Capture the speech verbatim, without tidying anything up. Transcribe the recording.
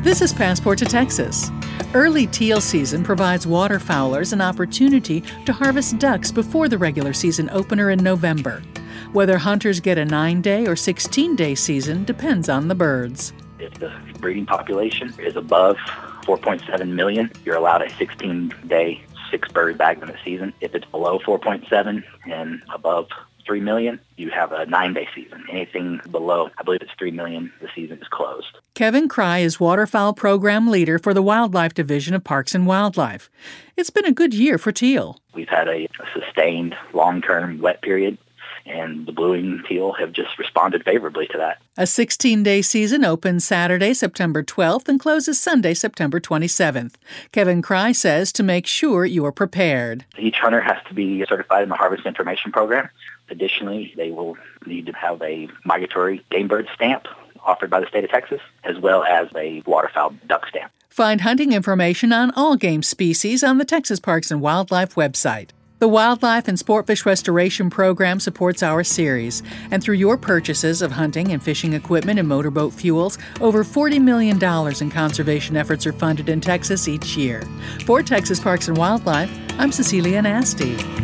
This is Passport to Texas. Early teal season provides waterfowlers an opportunity to harvest ducks before the regular season opener in November. Whether hunters get a nine-day or sixteen-day season depends on the birds. If the breeding population is above four point seven million, you're allowed a sixteen-day, six-bird bag in the season. If it's below four point seven and above three million, you have a nine-day season. Anything below, I believe it's three million, the season is closed. Kevin Cry is waterfowl program leader for the Wildlife Division of Parks and Wildlife. It's been a good year for teal. We've had a, a sustained long-term wet period, and the blue-winged teal have just responded favorably to that. A sixteen-day season opens Saturday, September twelfth, and closes Sunday, September twenty-seventh. Kevin Cry says to make sure you're prepared. Each hunter has to be certified in the Harvest Information Program. Additionally, they will need to have a migratory game bird stamp offered by the state of Texas, as well as a waterfowl duck stamp. Find hunting information on all game species on the Texas Parks and Wildlife website. The Wildlife and Sportfish Restoration Program supports our series, and through your purchases of hunting and fishing equipment and motorboat fuels, over forty million dollars in conservation efforts are funded in Texas each year. For Texas Parks and Wildlife, I'm Cecilia Nasty.